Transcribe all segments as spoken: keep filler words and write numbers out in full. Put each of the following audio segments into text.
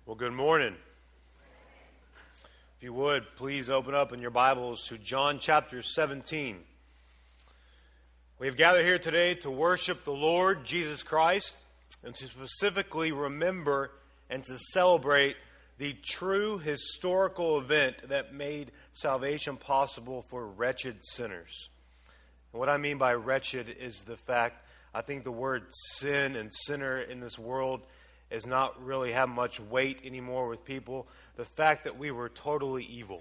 Well, good morning. If you would, please open up in your Bibles to John chapter seventeen. We have gathered here today to worship the Lord Jesus Christ and to specifically remember and to celebrate the true historical event that made salvation possible for wretched sinners. And what I mean by wretched is the fact, I think the word sin and sinner in this world is not really have much weight anymore with people. The fact that we were totally evil.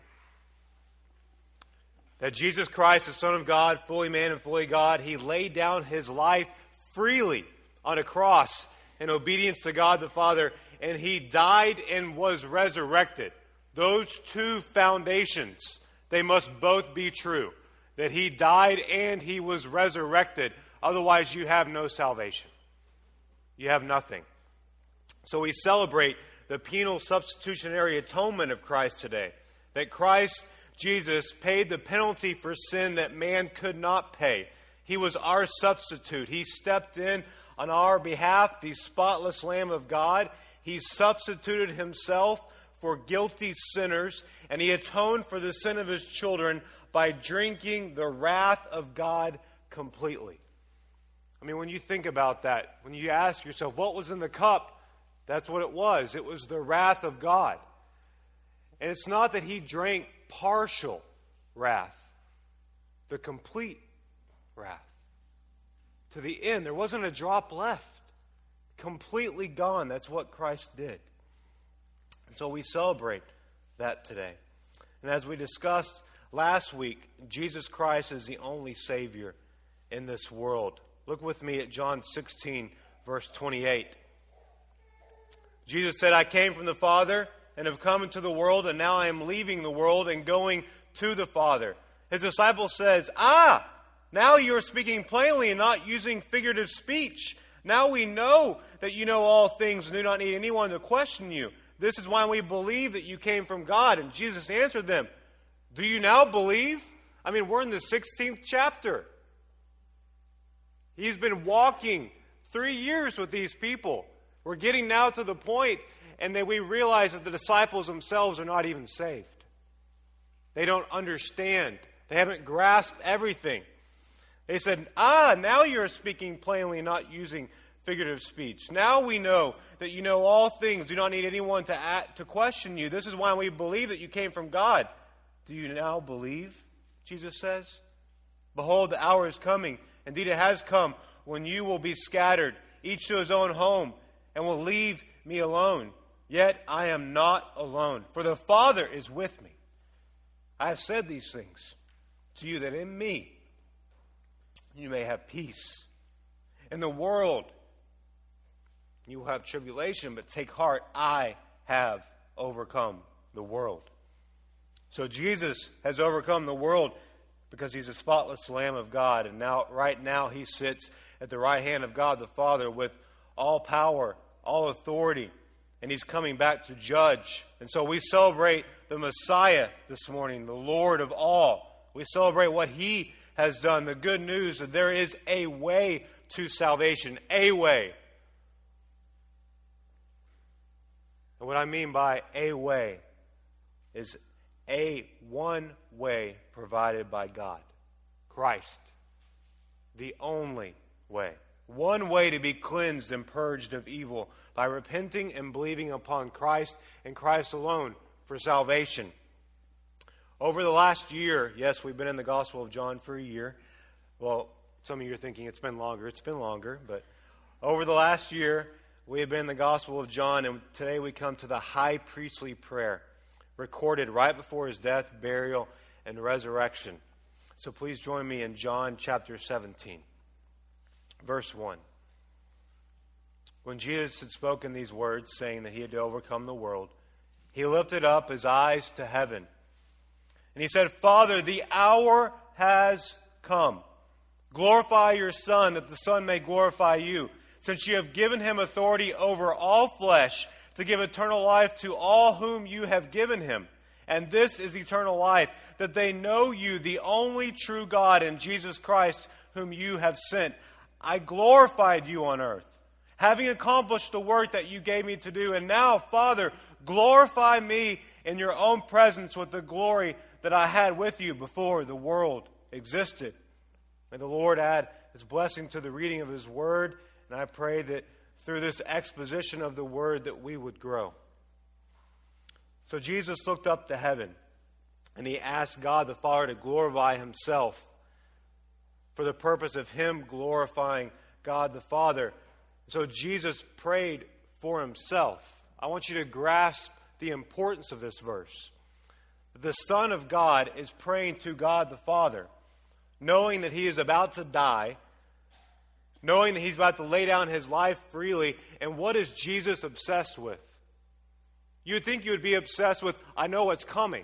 That Jesus Christ, the Son of God, fully man and fully God, He laid down His life freely on a cross in obedience to God the Father, and He died and was resurrected. Those two foundations, they must both be true. That He died and He was resurrected. Otherwise, you have no salvation. You have nothing. So we celebrate the penal substitutionary atonement of Christ today. That Christ, Jesus, paid the penalty for sin that man could not pay. He was our substitute. He stepped in on our behalf, the spotless Lamb of God. He substituted Himself for guilty sinners, and He atoned for the sin of His children by drinking the wrath of God completely. I mean, when you think about that, when you ask yourself, what was in the cup? That's what it was. It was the wrath of God. And it's not that He drank partial wrath, the complete wrath. To the end, there wasn't a drop left. Completely gone. That's what Christ did. And so we celebrate that today. And as we discussed last week, Jesus Christ is the only Savior in this world. Look with me at John sixteen, verse twenty-eight. Jesus said, I came from the Father and have come into the world, and now I am leaving the world and going to the Father. His disciple says, Ah, now you are speaking plainly and not using figurative speech. Now we know that you know all things and do not need anyone to question you. This is why we believe that you came from God. And Jesus answered them, Do you now believe? I mean, we're in the sixteenth chapter. He's been walking three years with these people. We're getting now to the point, and that we realize that the disciples themselves are not even saved. They don't understand. They haven't grasped everything. They said, ah, now you're speaking plainly, not using figurative speech. Now we know that you know all things, do not need anyone to act, to question you. This is why we believe that you came from God. Do you now believe? Jesus says. Behold, the hour is coming. Indeed, it has come when you will be scattered, each to his own home, and will leave me alone. Yet I am not alone, for the Father is with me. I have said these things to you that in me you may have peace. In the world you will have tribulation, but take heart, I have overcome the world. So Jesus has overcome the world because He's a spotless Lamb of God. And now, right now, He sits at the right hand of God the Father with all power, all authority, and He's coming back to judge. And so we celebrate the Messiah this morning, the Lord of all. We celebrate what He has done, the good news that there is a way to salvation, a way. And what I mean by a way is a one way provided by God, Christ, the only way. One way to be cleansed and purged of evil, by repenting and believing upon Christ and Christ alone for salvation. Over the last year, yes, we've been in the Gospel of John for a year. Well, some of you are thinking it's been longer. It's been longer, but over the last year, we have been in the Gospel of John, and today we come to the high priestly prayer, recorded right before His death, burial, and resurrection. So please join me in John chapter seventeen. Verse one. When Jesus had spoken these words, saying that He had to overcome the world, He lifted up His eyes to heaven. And He said, Father, the hour has come. Glorify your Son, that the Son may glorify you, since you have given Him authority over all flesh, to give eternal life to all whom you have given Him. And this is eternal life, that they know you, the only true God, and Jesus Christ, whom you have sent. I glorified you on earth, having accomplished the work that you gave me to do. And now, Father, glorify me in your own presence with the glory that I had with you before the world existed. May the Lord add His blessing to the reading of His Word, and I pray that through this exposition of the Word that we would grow. So Jesus looked up to heaven, and He asked God the Father to glorify Himself for the purpose of Him glorifying God the Father. So Jesus prayed for Himself. I want you to grasp the importance of this verse. The Son of God is praying to God the Father, knowing that He is about to die, knowing that He's about to lay down His life freely. And what is Jesus obsessed with? You'd think you would be obsessed with, I know what's coming.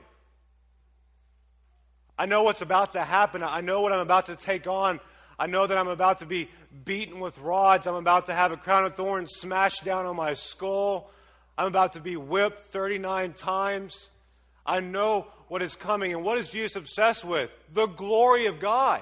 I know what's about to happen. I know what I'm about to take on. I know that I'm about to be beaten with rods. I'm about to have a crown of thorns smashed down on my skull. I'm about to be whipped thirty-nine times. I know what is coming. And what is Jesus obsessed with? The glory of God.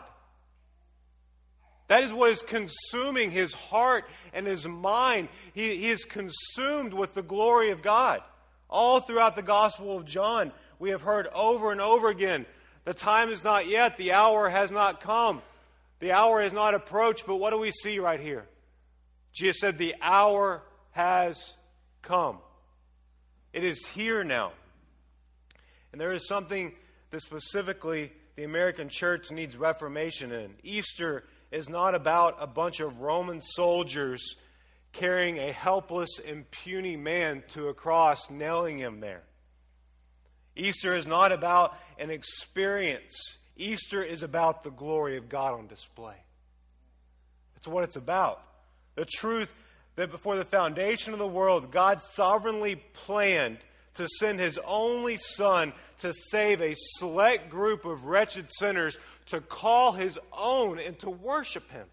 That is what is consuming His heart and His mind. He, he is consumed with the glory of God. All throughout the Gospel of John, we have heard over and over again, the time is not yet, the hour has not come. The hour has not approached, but what do we see right here? Jesus said, the hour has come. It is here now. And there is something that specifically the American church needs reformation in. Easter is not about a bunch of Roman soldiers carrying a helpless and puny man to a cross, nailing him there. Easter is not about an experience. Easter is about the glory of God on display. That's what it's about. The truth that before the foundation of the world, God sovereignly planned to send His only Son to save a select group of wretched sinners, to call His own and to worship Him.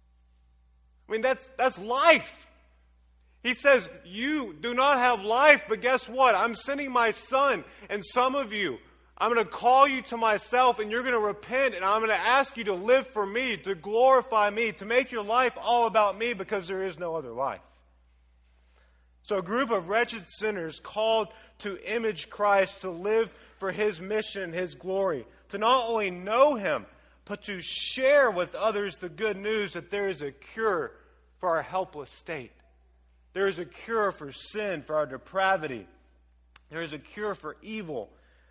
I mean, that's, that's life. He says, you do not have life, but guess what? I'm sending my Son, and some of you, I'm going to call you to myself, and you're going to repent, and I'm going to ask you to live for me, to glorify me, to make your life all about me, because there is no other life. So a group of wretched sinners called to image Christ, to live for His mission, His glory, to not only know Him, but to share with others the good news that there is a cure for our helpless state. There is a cure for sin, for our depravity. There is a cure for evil,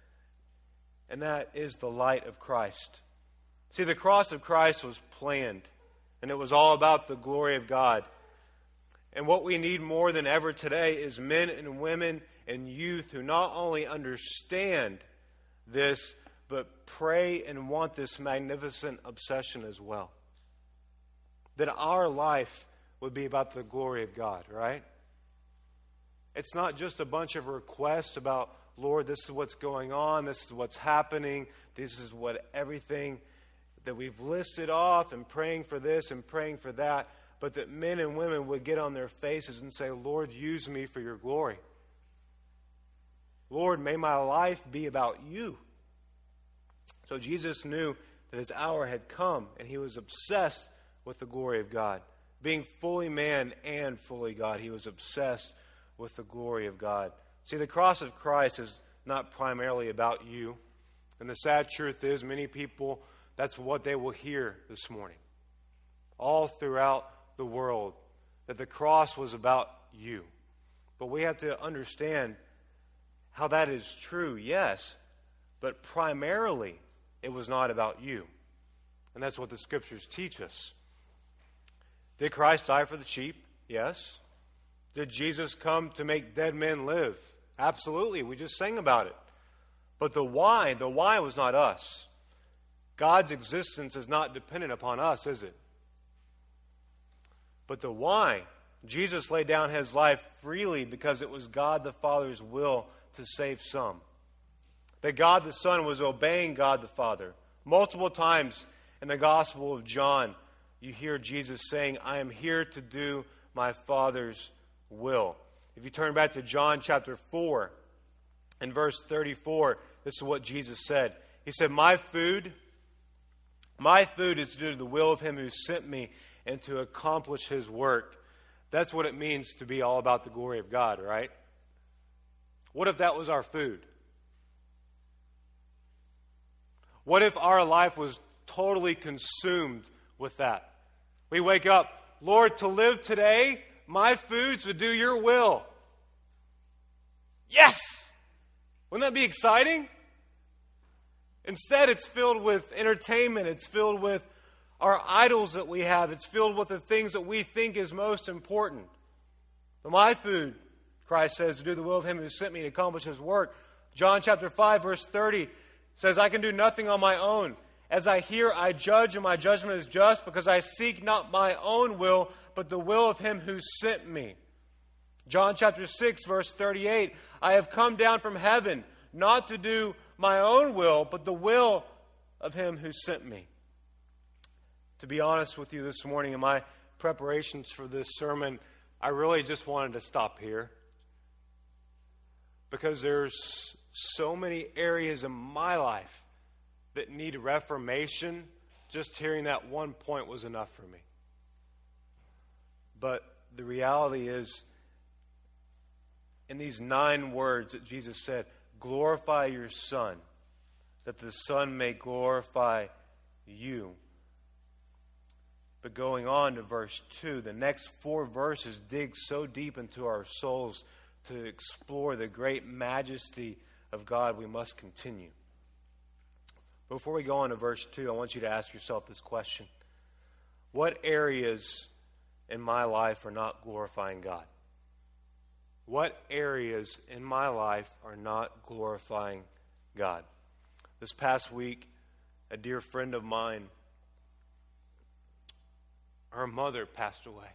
and that is the light of Christ. See, the cross of Christ was planned, and it was all about the glory of God. And what we need more than ever today is men and women and youth who not only understand this, but pray and want this magnificent obsession as well. That our life would be about the glory of God, right? It's not just a bunch of requests about, Lord, this is what's going on, this is what's happening, this is what everything that we've listed off, and praying for this and praying for that, but that men and women would get on their faces and say, Lord, use me for your glory. Lord, may my life be about you. So Jesus knew that His hour had come, and He was obsessed with the glory of God. Being fully man and fully God, He was obsessed with the glory of God. See, the cross of Christ is not primarily about you. And the sad truth is, many people, that's what they will hear this morning. All throughout the world, that the cross was about you. But we have to understand how that is true, yes, but primarily it was not about you. And that's what the Scriptures teach us. Did Christ die for the sheep? Yes. Did Jesus come to make dead men live? Absolutely. We just sang about it. But the why, the why was not us. God's existence is not dependent upon us, is it? But the why, Jesus laid down His life freely because it was God the Father's will to save some. That God the Son was obeying God the Father. Multiple times in the Gospel of John, you hear Jesus saying, I am here to do my Father's will. If you turn back to John chapter four, in verse thirty-four, this is what Jesus said. He said, My food, my food is to do the will of Him who sent me and to accomplish His work. That's what it means to be all about the glory of God, right? What if that was our food? What if our life was totally consumed with that? We wake up, Lord, to live today, my food to do your will. Yes! Wouldn't that be exciting? Instead, it's filled with entertainment. It's filled with our idols that we have. It's filled with the things that we think is most important. But my food, Christ says, to do the will of him who sent me to accomplish his work. John chapter five, verse thirty says, I can do nothing on my own. As I hear, I judge, and my judgment is just, because I seek not my own will, but the will of him who sent me. John chapter six, verse thirty-eight, I have come down from heaven, not to do my own will, but the will of him who sent me. To be honest with you this morning, in my preparations for this sermon, I really just wanted to stop here. Because there's so many areas in my life that need reformation. Just hearing that one point was enough for me. But the reality is, in these nine words that Jesus said, glorify your Son, that the Son may glorify you. But going on to verse two, the next four verses dig so deep into our souls to explore the great majesty of God, we must continue. Before we go on to verse two, I want you to ask yourself this question. What areas in my life are not glorifying God? What areas in my life are not glorifying God? This past week, a dear friend of mine, her mother passed away.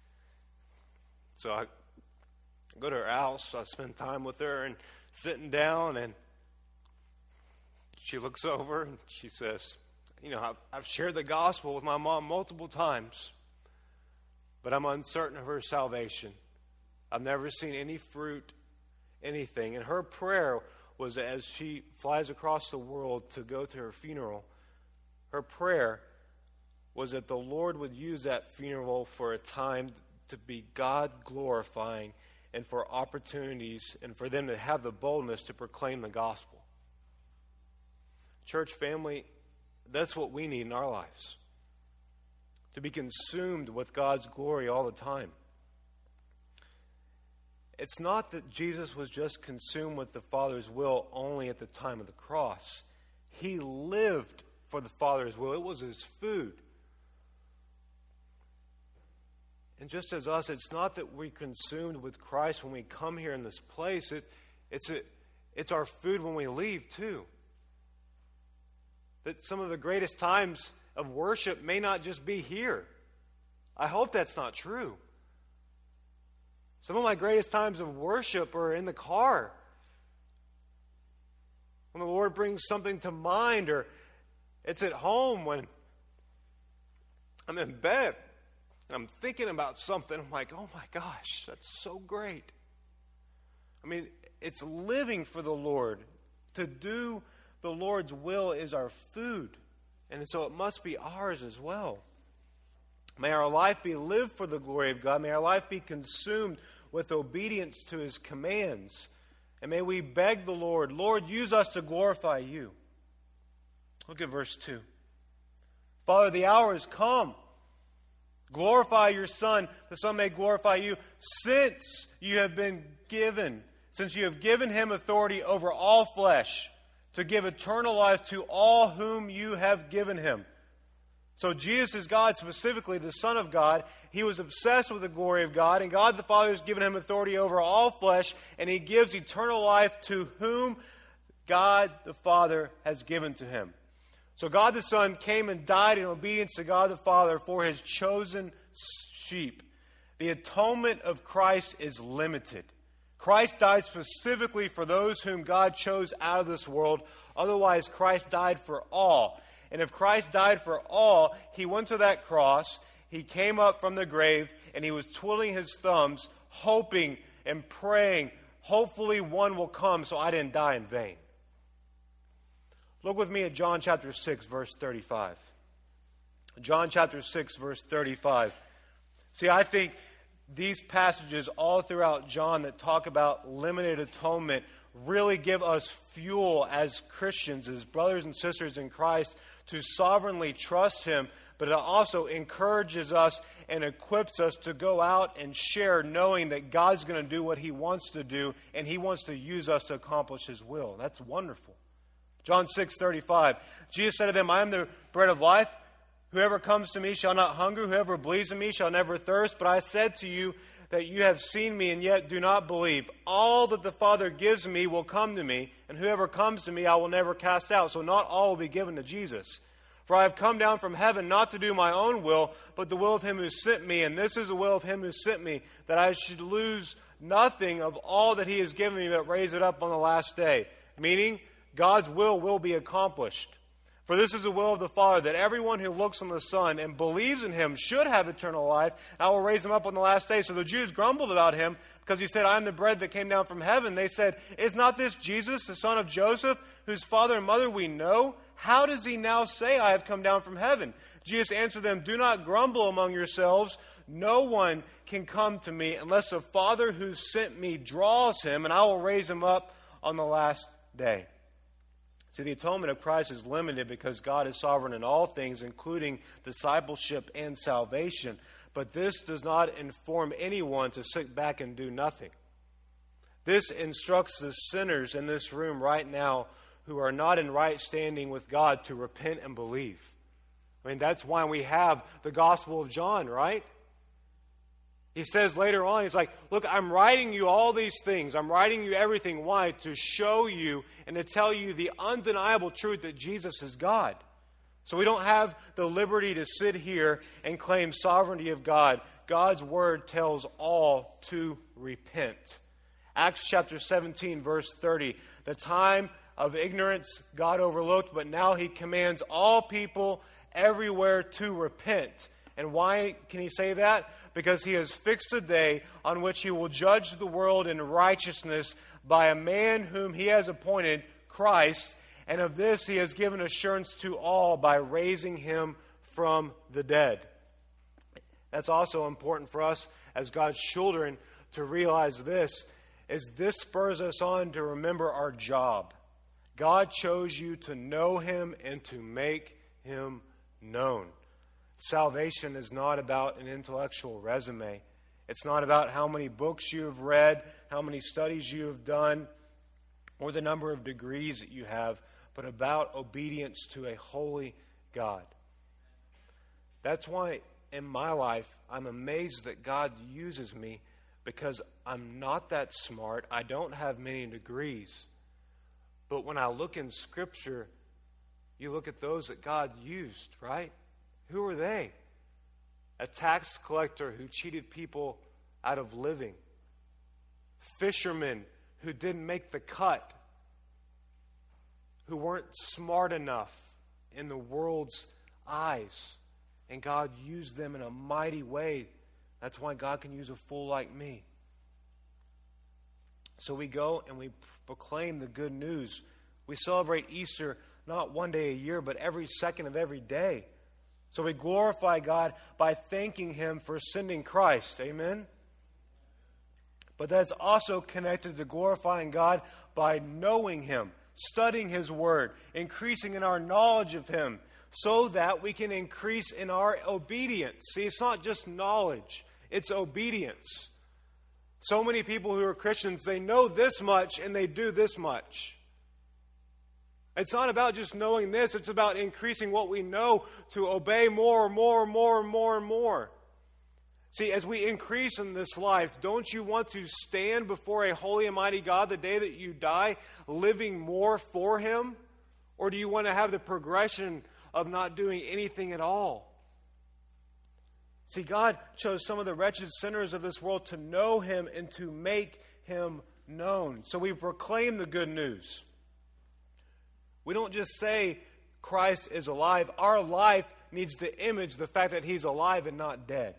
So I go to her house, I spend time with her and sitting down, and she looks over and she says, you know, I've, I've shared the gospel with my mom multiple times, but I'm uncertain of her salvation. I've never seen any fruit, anything. And her prayer was, as she flies across the world to go to her funeral, her prayer was that the Lord would use that funeral for a time to be God glorifying and for opportunities and for them to have the boldness to proclaim the gospel. Church family, that's what we need in our lives. To be consumed with God's glory all the time. It's not that Jesus was just consumed with the Father's will only at the time of the cross. He lived for the Father's will. It was his food. And just as us, it's not that we're consumed with Christ when we come here in this place. It, it's, a, it's our food when we leave too. That some of the greatest times of worship may not just be here. I hope that's not true. Some of my greatest times of worship are in the car. When the Lord brings something to mind, or it's at home when I'm in bed and I'm thinking about something. I'm like, oh my gosh, that's so great. I mean, it's living for the Lord. To do the Lord's will is our food. And so it must be ours as well. May our life be lived for the glory of God. May our life be consumed with obedience to his commands. And may we beg the Lord, Lord, use us to glorify you. Look at verse two. Father, the hour has come. Glorify your Son, the Son may glorify you, since you have been given, since you have given him authority over all flesh, to give eternal life to all whom you have given him. So Jesus is God, specifically the Son of God. He was obsessed with the glory of God, and God the Father has given him authority over all flesh, and he gives eternal life to whom God the Father has given to him. So God the Son came and died in obedience to God the Father for his chosen sheep. The atonement of Christ is limited. Christ died specifically for those whom God chose out of this world. Otherwise, Christ died for all. And if Christ died for all, he went to that cross, he came up from the grave, and he was twiddling his thumbs, hoping and praying, hopefully one will come so I didn't die in vain. Look with me at John chapter six, verse thirty-five. John chapter six, verse thirty-five. See, I think these passages all throughout John that talk about limited atonement really give us fuel as Christians, as brothers and sisters in Christ, to sovereignly trust Him, but it also encourages us and equips us to go out and share, knowing that God's going to do what He wants to do, and He wants to use us to accomplish His will. That's wonderful. John six thirty-five, Jesus said to them, I am the bread of life. Whoever comes to me shall not hunger. Whoever believes in me shall never thirst. But I said to you that you have seen me and yet do not believe. All that the Father gives me will come to me, and whoever comes to me I will never cast out. So not all will be given to Jesus. For I have come down from heaven not to do my own will, but the will of Him who sent me. And this is the will of Him who sent me, that I should lose nothing of all that He has given me, but raise it up on the last day. Meaning, God's will will be accomplished. For this is the will of the Father, that everyone who looks on the Son and believes in Him should have eternal life. I will raise Him up on the last day. So the Jews grumbled about Him because He said, I am the bread that came down from heaven. They said, is not this Jesus, the son of Joseph, whose father and mother we know? How does He now say, I have come down from heaven? Jesus answered them, do not grumble among yourselves. No one can come to me unless the Father who sent me draws him, and I will raise him up on the last day. See, the atonement of Christ is limited because God is sovereign in all things, including discipleship and salvation. But this does not inform anyone to sit back and do nothing. This instructs the sinners in this room right now who are not in right standing with God to repent and believe. I mean, that's why we have the Gospel of John, right? He says later on, he's like, look, I'm writing you all these things. I'm writing you everything. Why? To show you and to tell you the undeniable truth that Jesus is God. So we don't have the liberty to sit here and claim sovereignty of God. God's word tells all to repent. Acts chapter seventeen, verse thirty. The time of ignorance God overlooked, but now He commands all people everywhere to repent. And why can He say that? Because He has fixed a day on which He will judge the world in righteousness by a man whom He has appointed, Christ. And of this He has given assurance to all by raising Him from the dead. That's also important for us as God's children to realize this, is this spurs us on to remember our job. God chose you to know Him and to make Him known. Salvation is not about an intellectual resume. It's not about how many books you have read, how many studies you have done, or the number of degrees that you have, but about obedience to a holy God. That's why in my life I'm amazed that God uses me, because I'm not that smart. I don't have many degrees. But when I look in Scripture, you look at those that God used, right? Who are they? A tax collector who cheated people out of living. Fishermen who didn't make the cut. Who weren't smart enough in the world's eyes. And God used them in a mighty way. That's why God can use a fool like me. So we go and we proclaim the good news. We celebrate Easter not one day a year, but every second of every day. So we glorify God by thanking Him for sending Christ. Amen? But that's also connected to glorifying God by knowing Him, studying His Word, increasing in our knowledge of Him, so that we can increase in our obedience. See, it's not just knowledge, it's obedience. So many people who are Christians, they know this much and they do this much. It's not about just knowing this, it's about increasing what we know to obey more and more and more and more and more. See, as we increase in this life, don't you want to stand before a holy and mighty God the day that you die, living more for Him? Or do you want to have the progression of not doing anything at all? See, God chose some of the wretched sinners of this world to know Him and to make Him known. So we proclaim the good news. We don't just say Christ is alive. Our life needs to image the fact that He's alive and not dead.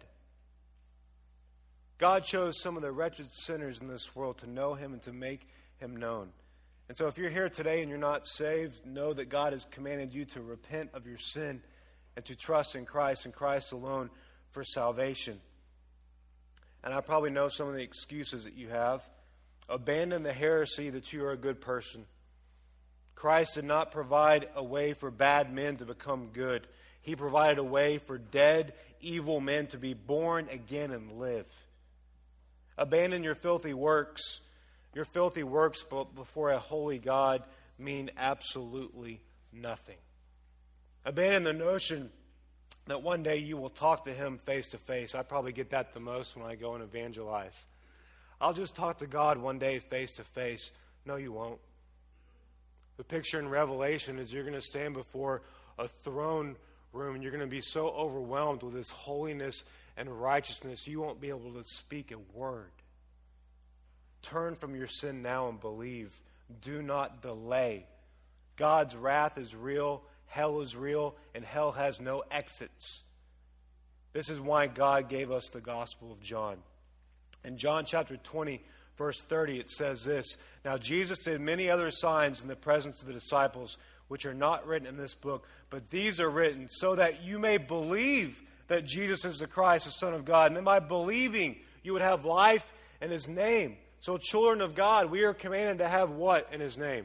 God chose some of the wretched sinners in this world to know Him and to make Him known. And so if you're here today and you're not saved, know that God has commanded you to repent of your sin and to trust in Christ and Christ alone for salvation. and I probably know some of the excuses that you have. Abandon the heresy that you are a good person. Christ did not provide a way for bad men to become good. He provided a way for dead, evil men to be born again and live. Abandon your filthy works. Your filthy works before a holy God mean absolutely nothing. Abandon the notion that one day you will talk to Him face to face. I probably get that the most when I go and evangelize. I'll just talk to God one day face to face. No, you won't. The picture in Revelation is you're going to stand before a throne room and you're going to be so overwhelmed with His holiness and righteousness you won't be able to speak a word. Turn from your sin now and believe. Do not delay. God's wrath is real, hell is real, and hell has no exits. This is why God gave us the Gospel of John. In John chapter twenty, verse thirty, it says this, "Now Jesus did many other signs in the presence of the disciples, which are not written in this book, but these are written so that you may believe that Jesus is the Christ, the Son of God, and that by believing you would have life in His name." So children of God, we are commanded to have what in His name?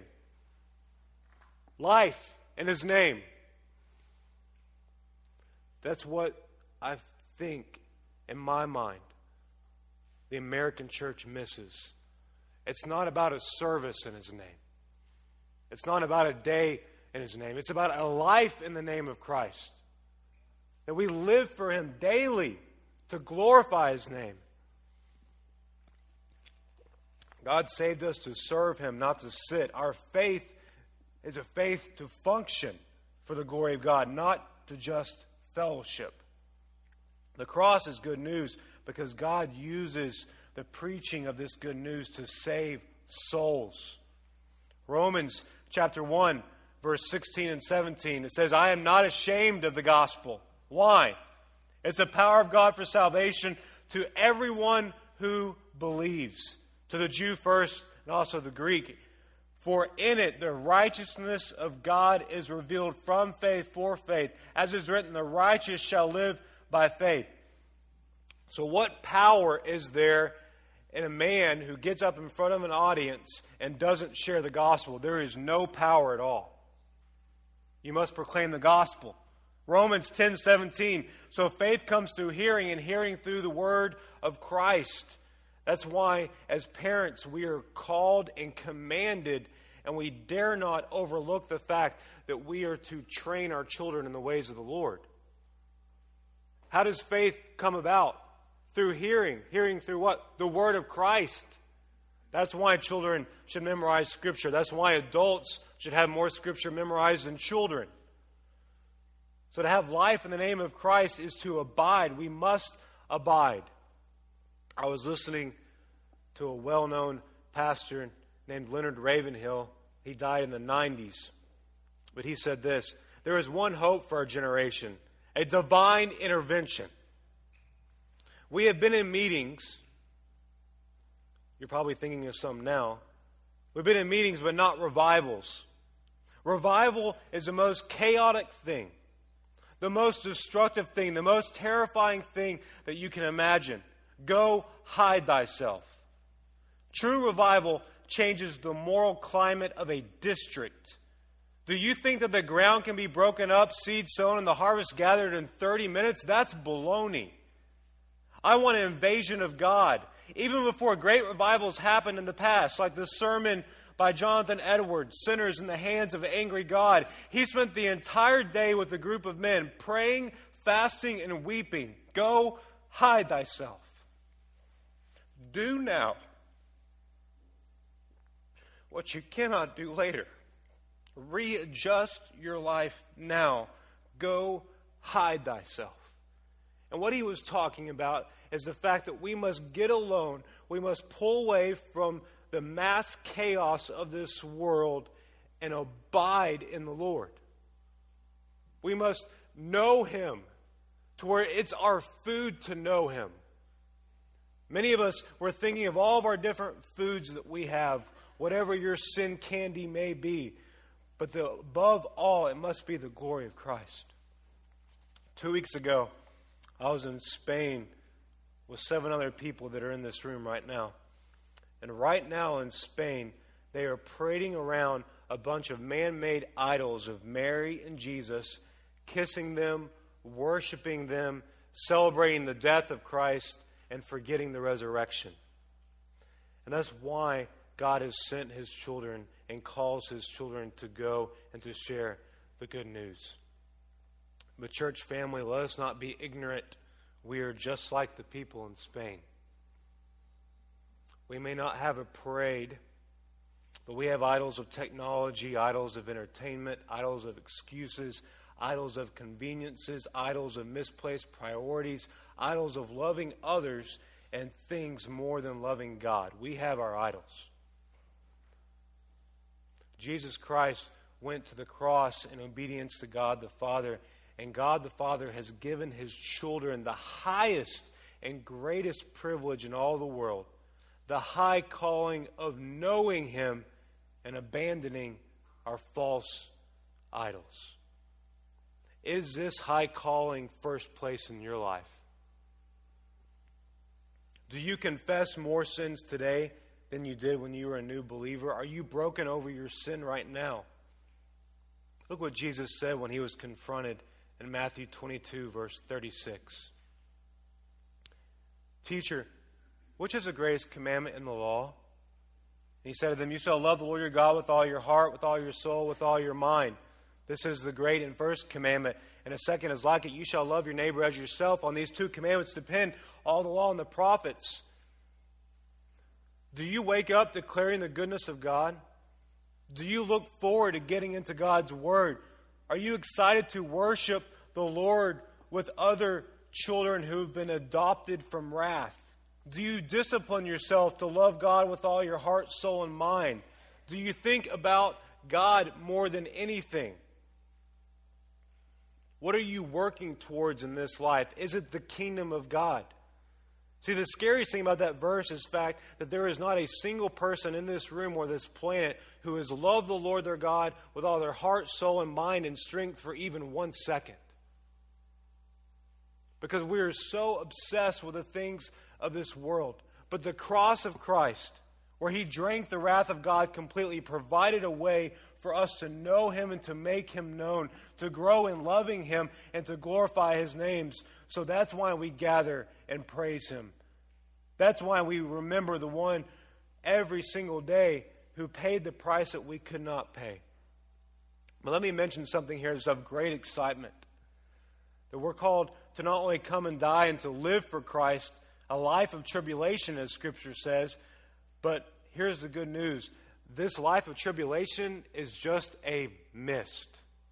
Life in His name. That's what I think, in my mind, the American church misses. It's not about a service in His name. It's not about a day in His name. It's about a life in the name of Christ. That we live for Him daily to glorify His name. God saved us to serve Him, not to sit. Our faith is a faith to function for the glory of God, not to just fellowship. The cross is good news because God uses the preaching of this good news to save souls. Romans chapter one, verse sixteen and seventeen, it says, "I am not ashamed of the gospel." Why? It's the power of God for salvation to everyone who believes. To the Jew first and also the Greek. "For in it the righteousness of God is revealed from faith for faith. As is written, the righteous shall live by faith." So what power is there in a man who gets up in front of an audience and doesn't share the gospel? There is no power at all. You must proclaim the gospel. Romans ten seventeen. "So faith comes through hearing, and hearing through the word of Christ." That's why, as parents, we are called and commanded, and we dare not overlook the fact that we are to train our children in the ways of the Lord. How does faith come about? Through hearing. Hearing through what? The Word of Christ. That's why children should memorize Scripture. That's why adults should have more Scripture memorized than children. So to have life in the name of Christ is to abide. We must abide. I was listening to a well-known pastor named Leonard Ravenhill. He died in the nineties. But he said this, "There is one hope for our generation, a divine intervention." We have been in meetings. You're probably thinking of some now. We've been in meetings, but not revivals. Revival is the most chaotic thing, the most destructive thing, the most terrifying thing that you can imagine. Go hide thyself. True revival changes the moral climate of a district. Do you think that the ground can be broken up, seed sown, and the harvest gathered in thirty minutes? That's baloney. I want an invasion of God. Even before great revivals happened in the past, like the sermon by Jonathan Edwards, "Sinners in the Hands of an Angry God," he spent the entire day with a group of men praying, fasting, and weeping. Go hide thyself. Do now what you cannot do later. Readjust your life now. Go hide thyself. And what he was talking about is the fact that we must get alone. We must pull away from the mass chaos of this world and abide in the Lord. We must know Him to where it's our food to know Him. Many of us were thinking of all of our different foods that we have, whatever your sin candy may be. But the, above all, it must be the glory of Christ. Two weeks ago, I was in Spain with seven other people that are in this room right now. And right now in Spain, they are parading around a bunch of man-made idols of Mary and Jesus, kissing them, worshiping them, celebrating the death of Christ, and forgetting the resurrection. And that's why God has sent His children and calls His children to go and to share the good news. But church family, let us not be ignorant. We are just like the people in Spain. We may not have a parade, but we have idols of technology, idols of entertainment, idols of excuses, idols of conveniences, idols of misplaced priorities, idols of loving others and things more than loving God. We have our idols. Jesus Christ went to the cross in obedience to God the Father, and God the Father has given His children the highest and greatest privilege in all the world, the high calling of knowing Him and abandoning our false idols. Is this high calling first place in your life? Do you confess more sins today than you did when you were a new believer? Are you broken over your sin right now? Look what Jesus said when He was confronted in Matthew twenty-two, verse thirty-six. Teacher, which is the greatest commandment in the law? And He said to them, you shall love the Lord your God with all your heart, with all your soul, with all your mind. This is the great and first commandment. And a second is like it. You shall love your neighbor as yourself. On these two commandments depend all the law and the prophets. Do you wake up declaring the goodness of God? Do you look forward to getting into God's Word? Are you excited to worship the Lord with other children who've been adopted from wrath? Do you discipline yourself to love God with all your heart, soul, and mind? Do you think about God more than anything? What are you working towards in this life? Is it the kingdom of God? See, the scariest thing about that verse is the fact that there is not a single person in this room or this planet who has loved the Lord their God with all their heart, soul, and mind and strength for even one second. Because we are so obsessed with the things of this world. But the cross of Christ, where He drank the wrath of God completely, provided a way for us to know Him and to make Him known, to grow in loving Him and to glorify His names. So that's why we gather and praise Him. That's why we remember the one every single day who paid the price that we could not pay. But let me mention something here that's of great excitement. That we're called to not only come and die and to live for Christ, a life of tribulation, as Scripture says, but here's the good news. This life of tribulation is just a mist.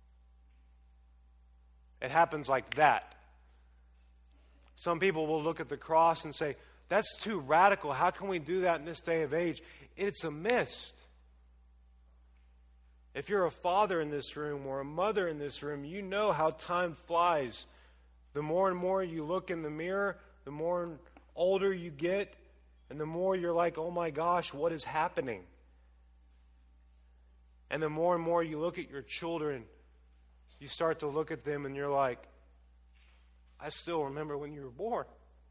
It happens like that. Some people will look at the cross and say, that's too radical. How can we do that in this day of age? It's a mist. If you're a father in this room or a mother in this room, you know how time flies. The more and more you look in the mirror, the more older you get, and the more you're like, oh my gosh, what is happening? And the more and more you look at your children, you start to look at them and you're like, I still remember when you were born.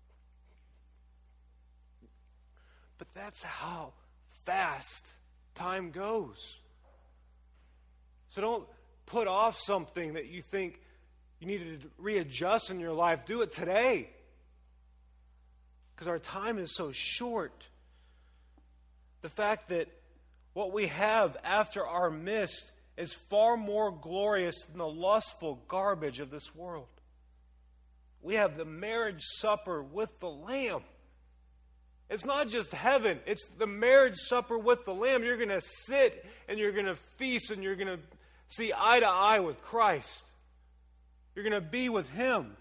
But that's how fast time goes. So don't put off something that you think you need to readjust in your life. Do it today. Because our time is so short. The fact that what we have after our mist is far more glorious than the lustful garbage of this world. We have the marriage supper with the Lamb. It's not just heaven. It's the marriage supper with the Lamb. You're going to sit and you're going to feast and you're going to see eye to eye with Christ. You're going to be with Him.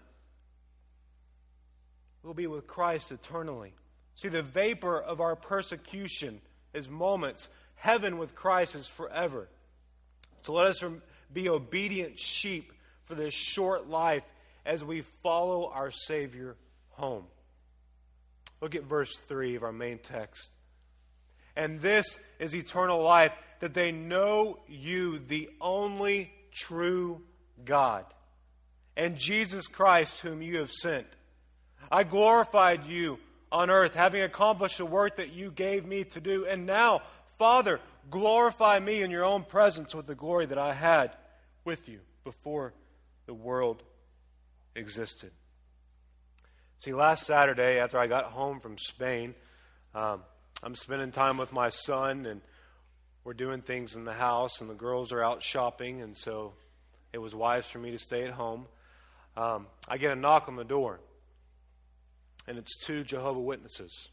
We'll be with Christ eternally. See, the vapor of our persecution is moments. Heaven with Christ is forever. So let us be obedient sheep for this short life as we follow our Savior home. Look at verse three of our main text. And this is eternal life, that they know you, the only true God, and Jesus Christ whom you have sent. I glorified you on earth, having accomplished the work that you gave me to do. And now, Father, glorify me in your own presence with the glory that I had with you before the world existed. See, last Saturday, after I got home from Spain, um, I'm spending time with my son, and we're doing things in the house, and the girls are out shopping, and so it was wise for me to stay at home. Um, I get a knock on the door, and it's two Jehovah's Witnesses.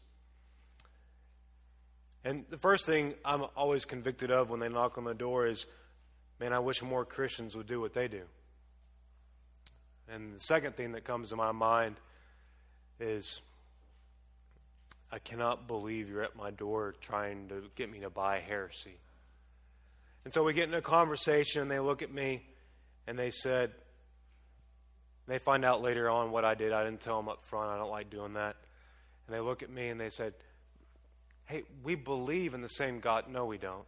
And the first thing I'm always convicted of when they knock on the door is, man, I wish more Christians would do what they do. And the second thing that comes to my mind is, I cannot believe you're at my door trying to get me to buy heresy. And so we get in a conversation, and they look at me, and they said, they find out later on what I did. I didn't tell them up front. I don't like doing that. And they look at me and they said, hey, we believe in the same God. No, we don't.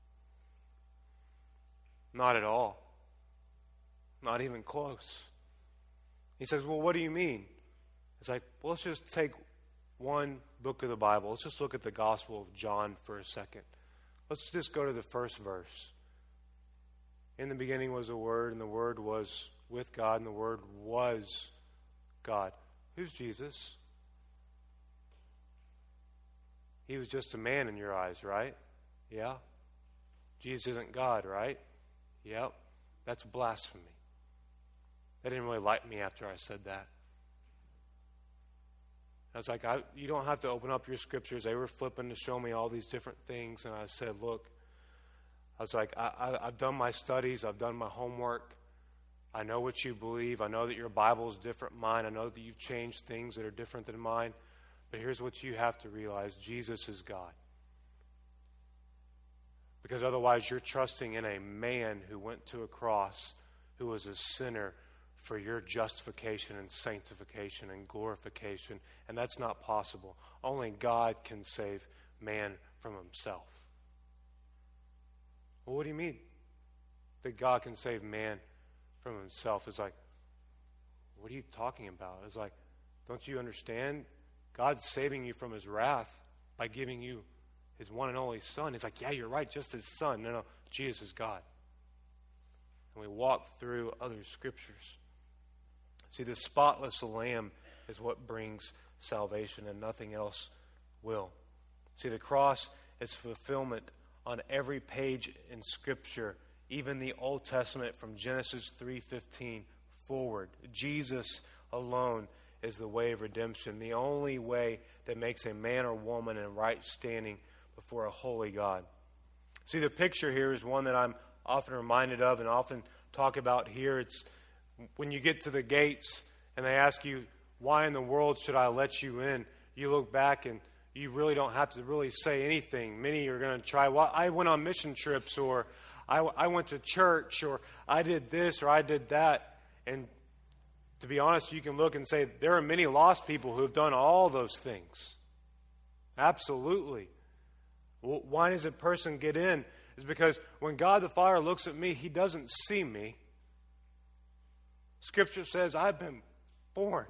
Not at all. Not even close. He says, well, what do you mean? It's like, well, let's just take one book of the Bible. Let's just look at the Gospel of John for a second. Let's just go to the first verse. In the beginning was the Word, and the Word was with God, and the Word was God. Who's Jesus? He was just a man in your eyes, right? Yeah. Jesus isn't God, right? Yep. That's blasphemy. They didn't really like me after I said that. I was like, I, you don't have to open up your scriptures. They were flipping to show me all these different things, and I said, look, I was like, I, I, I've done my studies. I've done my homework. I know what you believe. I know that your Bible is different than mine. I know that you've changed things that are different than mine. But here's what you have to realize. Jesus is God. Because otherwise you're trusting in a man who went to a cross, who was a sinner, for your justification and sanctification and glorification. And that's not possible. Only God can save man from himself. Well, what do you mean that God can save man from himself? It's like, what are you talking about? It's like, don't you understand? God's saving you from his wrath by giving you his one and only Son. It's like, yeah, you're right, just his Son. No, no, Jesus is God. And we walk through other scriptures. See, the spotless Lamb is what brings salvation, and nothing else will. See, the cross is fulfillment on every page in Scripture, even the Old Testament from Genesis three fifteen forward. Jesus alone is the way of redemption, the only way that makes a man or woman in right standing before a holy God. See, the picture here is one that I'm often reminded of and often talk about here. It's when you get to the gates and they ask you, why in the world should I let you in? You look back and you really don't have to really say anything. Many are going to try, well, I went on mission trips, or I, I went to church, or I did this, or I did that. And to be honest, you can look and say, there are many lost people who have done all those things. Absolutely. Well, why does a person get in? It's because when God the Father looks at me, he doesn't see me. Scripture says, I've been born.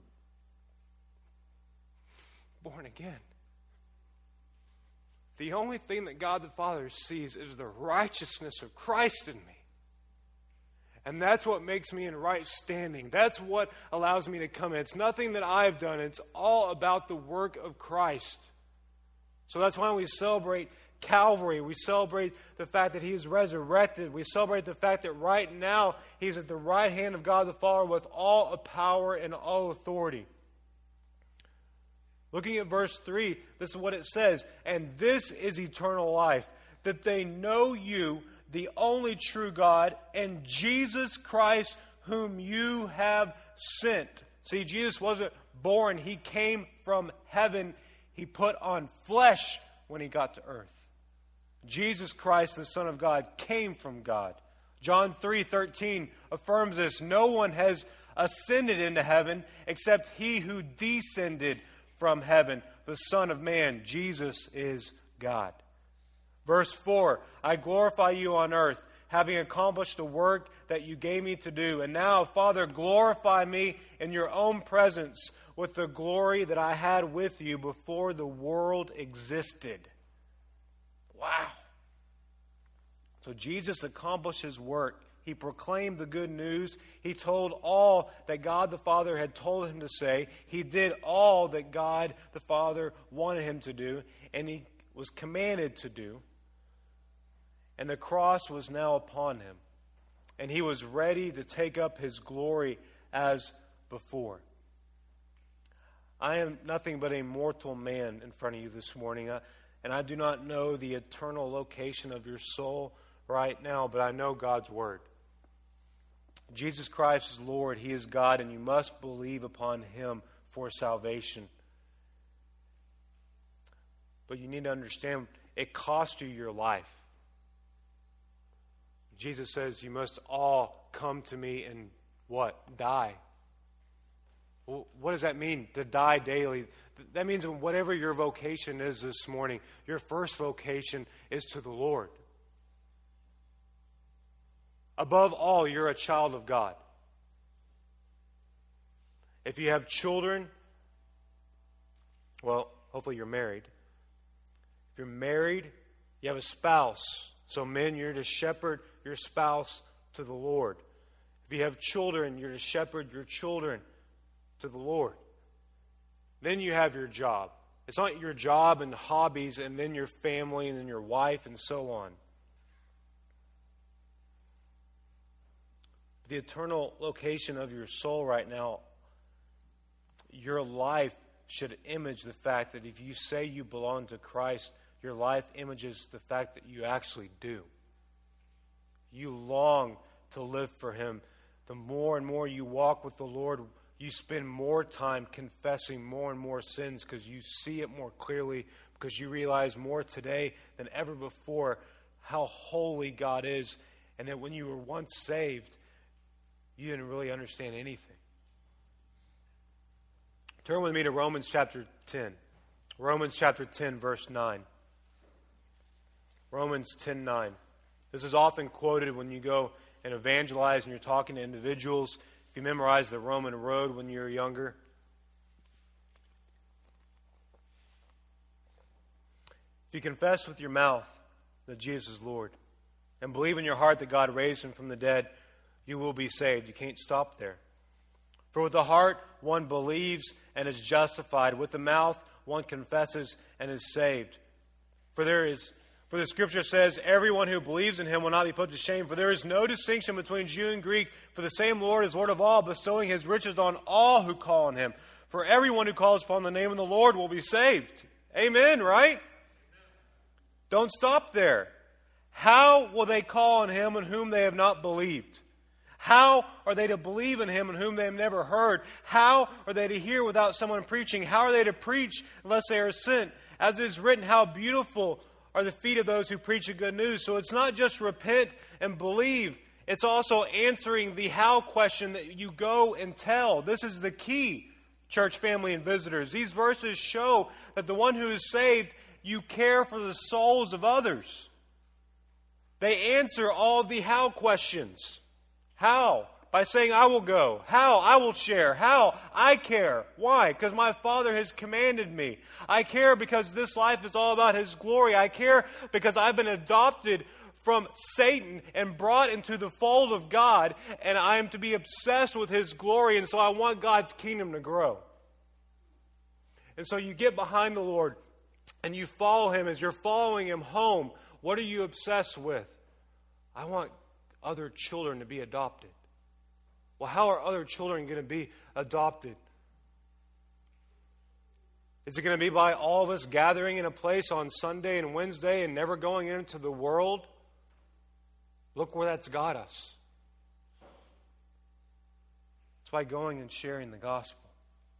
Born again. The only thing that God the Father sees is the righteousness of Christ in me. And that's what makes me in right standing. That's what allows me to come in. It's nothing that I've done. It's all about the work of Christ. So that's why we celebrate Calvary. We celebrate the fact that he is resurrected. We celebrate the fact that right now he's at the right hand of God the Father with all power and all authority. Looking at verse three, this is what it says. And this is eternal life, that they know you, the only true God, and Jesus Christ, whom you have sent. See, Jesus wasn't born. He came from heaven. He put on flesh when he got to earth. Jesus Christ, the Son of God, came from God. John three thirteen affirms this. No one has ascended into heaven except he who descended from heaven, the Son of Man. Jesus is God. Verse four, I glorify you on earth, having accomplished the work that you gave me to do. And now, Father, glorify me in your own presence with the glory that I had with you before the world existed. Wow. So Jesus accomplished his work. He proclaimed the good news. He told all that God the Father had told him to say. He did all that God the Father wanted him to do, and he was commanded to do. And the cross was now upon him, and he was ready to take up his glory as before. I am nothing but a mortal man in front of you this morning, and I do not know the eternal location of your soul right now, but I know God's Word. Jesus Christ is Lord. He is God, and you must believe upon Him for salvation. But you need to understand, it cost you your life. Jesus says you must all come to me and what? Die. Well, what does that mean, to die daily? That means whatever your vocation is this morning, your first vocation is to the Lord. Above all, you're a child of God. If you have children, well, hopefully you're married. If you're married, you have a spouse. So men, you're to shepherd your spouse to the Lord. If you have children, you're to shepherd your children to the Lord. Then you have your job. It's not your job and hobbies and then your family and then your wife and so on. The eternal location of your soul right now, your life should image the fact that if you say you belong to Christ, your life images the fact that you actually do. You long to live for Him. The more and more you walk with the Lord, you spend more time confessing more and more sins because you see it more clearly, because you realize more today than ever before how holy God is, and that when you were once saved, you didn't really understand anything. Turn with me to Romans chapter ten. Romans chapter ten, verse nine. Romans ten nine. This is often quoted when you go and evangelize and you're talking to individuals. If you memorize the Roman road when you were younger. If you confess with your mouth that Jesus is Lord and believe in your heart that God raised Him from the dead, you will be saved. You can't stop there. For with the heart one believes and is justified. With the mouth one confesses and is saved. For there is, for the Scripture says, everyone who believes in Him will not be put to shame. For there is no distinction between Jew and Greek. For the same Lord is Lord of all, bestowing His riches on all who call on Him. For everyone who calls upon the name of the Lord will be saved. Amen, right? Don't stop there. How will they call on Him in whom they have not believed? How are they to believe in Him in whom they have never heard? How are they to hear without someone preaching? How are they to preach unless they are sent? As it is written, how beautiful are the feet of those who preach the good news. So it's not just repent and believe. It's also answering the how question that you go and tell. This is the key, church family and visitors. These verses show that the one who is saved, you care for the souls of others. They answer all of the how questions. How? By saying, I will go. How? I will share. How? I care. Why? Because my Father has commanded me. I care because this life is all about His glory. I care because I've been adopted from Satan and brought into the fold of God, and I am to be obsessed with His glory, and so I want God's kingdom to grow. And so you get behind the Lord, and you follow Him. As you're following Him home, what are you obsessed with? I want other children to be adopted. Well, how are other children going to be adopted? Is it going to be by all of us gathering in a place on Sunday and Wednesday and never going into the world? Look where that's got us. It's by going and sharing the gospel.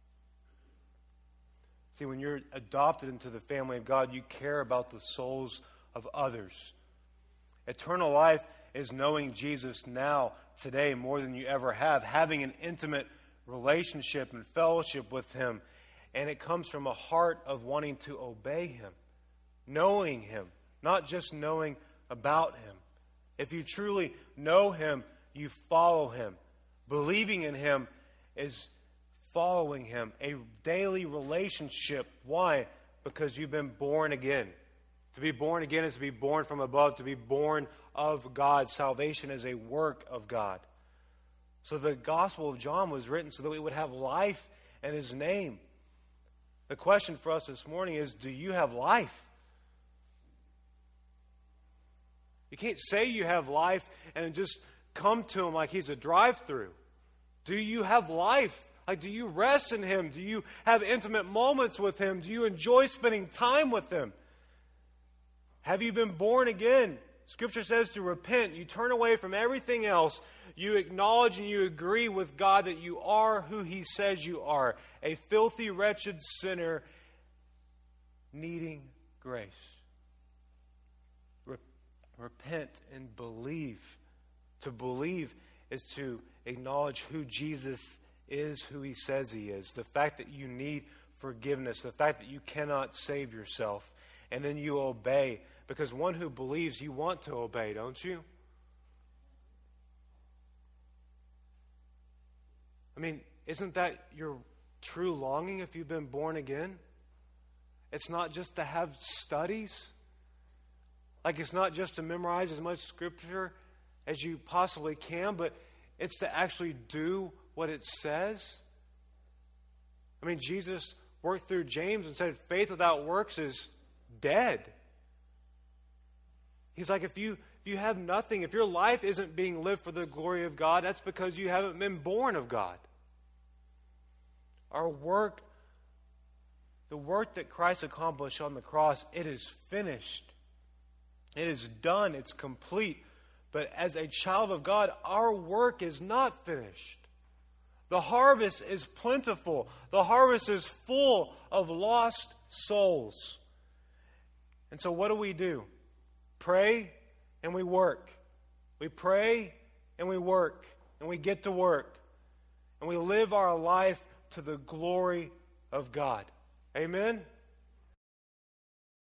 See, when you're adopted into the family of God, you care about the souls of others. Eternal life is knowing Jesus now, today, more than you ever have, having an intimate relationship and fellowship with Him. And it comes from a heart of wanting to obey Him, knowing Him, not just knowing about Him. If you truly know Him, you follow Him. Believing in Him is following Him, a daily relationship. Why? Because you've been born again. To be born again is to be born from above, to be born of God. Salvation is a work of God. So the Gospel of John was written so that we would have life in His name. The question for us this morning is, do you have life? You can't say you have life and just come to Him like He's a drive-through. Do you have life? Like, do you rest in Him? Do you have intimate moments with Him? Do you enjoy spending time with Him? Have you been born again? Scripture says to repent. You turn away from everything else. You acknowledge and you agree with God that you are who He says you are. A filthy, wretched sinner needing grace. Re- repent and believe. To believe is to acknowledge who Jesus is, who He says He is. The fact that you need forgiveness. The fact that you cannot save yourself. And then you obey. Because one who believes, you want to obey, don't you? I mean, isn't that your true longing if you've been born again? It's not just to have studies. Like, it's not just to memorize as much Scripture as you possibly can, but it's to actually do what it says. I mean, Jesus worked through James and said faith without works is dead. He's like, if you if you have nothing, if your life isn't being lived for the glory of God, that's because you haven't been born of God. Our work, the work that Christ accomplished on the cross, it is finished. It is done. It's complete. But as a child of God, our work is not finished. The harvest is plentiful. The harvest is full of lost souls. And so what do we do? Pray and we work. We pray and we work. And we get to work. And we live our life to the glory of God. Amen?